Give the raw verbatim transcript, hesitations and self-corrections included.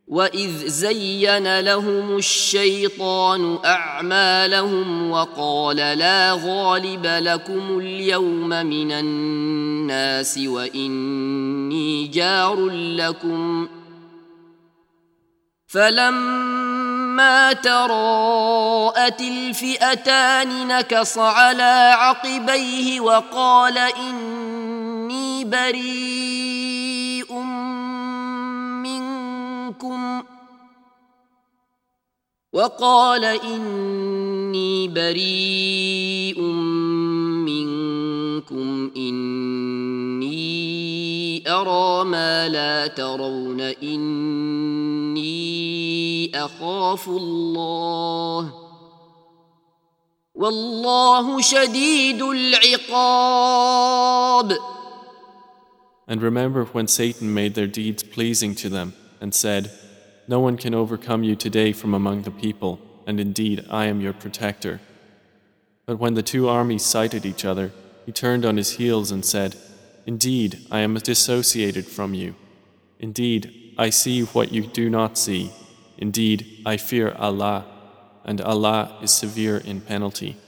وإذ زين لهم الشيطان أعمالهم وقال لا غالب لكم اليوم من الناس وإني جار لكم فلما تراءت الفئتان نكص على عقبيه وقال إني بريء منكم وقال إني بريء منكم إني أرى ما لا ترون إني أخاف الله والله شديد العقاب. And remember when Satan made their deeds pleasing to them and said, "No one can overcome you today from among the people, and indeed I am your protector." But when the two armies sighted each other, he turned on his heels and said, "Indeed, I am dissociated from you. Indeed, I see what you do not see. Indeed, I fear Allah, and Allah is severe in penalty."